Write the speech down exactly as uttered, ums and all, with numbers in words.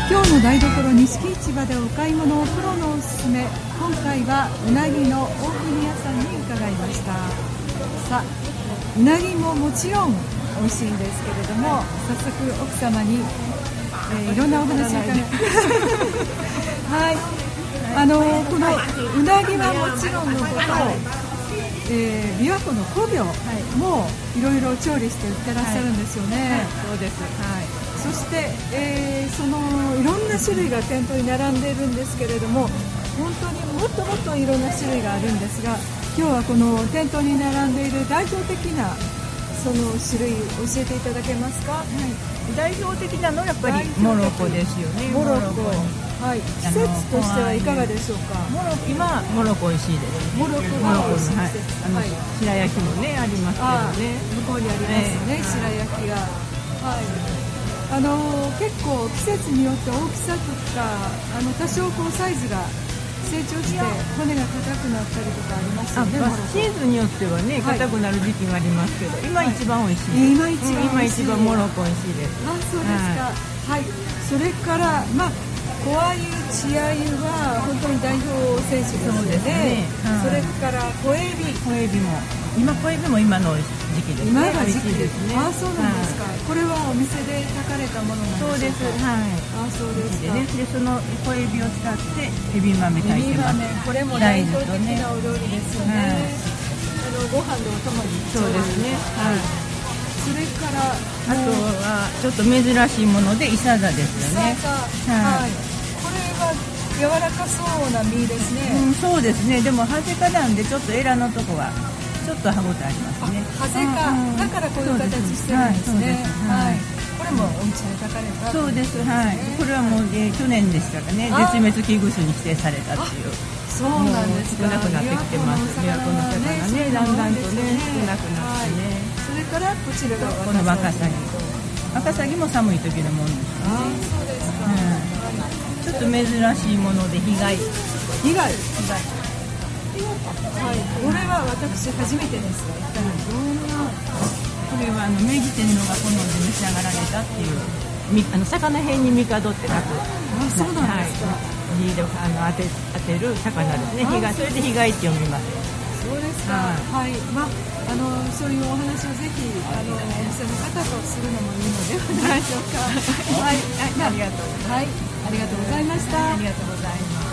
今日の台所錦市場でお買い物をプロのおすすめ、今回はうなぎの大国屋さんに伺いました。さあ、うなぎももちろん美味しいんですけれども、早速奥様に、えー、いろんなお話を伺いはい、あのー、このうなぎはもちろんのこと、えー、琵琶湖の古魚もいろいろ調理して売ってらっしゃるんですよね。 はいはい、そうです、はい。 そして、えー、そのいろんな種類が店頭に並んでいるんですけれども、本当にもっともっといろんな種類があるんですが、今日はこの店頭に並んでいる代表的なその種類教えていただけますか？はい、 代表的なのはやっぱりモロコですよね。 モロコ、はい、季節としてはいかがでしょうか？ モロコ、今モロコ美味しいです。 モロコが美味しい季節、 はい、あの、はい、白焼きもねありますけどね。 向こうにありますね、えー、白焼きが、はい。あの結構季節によって大きさとかあの多少こうサイズが成長して骨が硬くなったりとかありますよね。 あ、まあ、シーズンによってはね硬くなる時期がありますけど、今一番美味しいです。 今一番美味しい、 今一番モロコ美味しいです。 あ、そうですか。はい、はい、それからまあ小鮎、稚鮎は本当に代表選手ですので、ね、それから小エビ、 小エビも今小エビも今の時期ですね。 今が時期ですね。 あ、そうなんですか。はい、これはお店で炊かれたものなんですか？ そうです。はい。 あ、そうですか。 でね、でその小エビを使ってエビ豆炊いてます。 これも代表的なお料理ですよね。はい、あのご飯のお供に。 そうですね。はい。 それからあとはちょっと珍しいものでイサザですよね。 はい。これは柔らかそうな身ですね。 うん、そうですね。でもハゼ科なんでちょっとエラのとこはちょっと歯ごたえありますね。 ハゼ科だからこういう形してるんですね。はい。これもお家で炊かれた。 そうです。はい。これはもう、えー、去年でしたかね。絶滅危惧種に指定されたっていう。 そうなんですか。 少なくなってきてます。琵琶湖の魚ね、だんだんとね少なくなってね。 それからこちらがこのワカサギ。ワカサギも寒い時のものですね。 あ、そうですか。 ちょっと珍しいもので被害。 被害。被害。はい。これは私初めてですが、一体どんな。 これはあの明治天皇が好んで召し上がられたっていう。みあの魚辺に帝って書く。あ、 そうなんですか。 字であの当て当てる魚ですね。被害、それで被害って読みます。 そうですか。はい。まああのそういうお話をぜひあのお店の方とするのもいいのではないでしょうか。はい。 ありがとう。 はい。ありがとうございました。 ありがとうございます。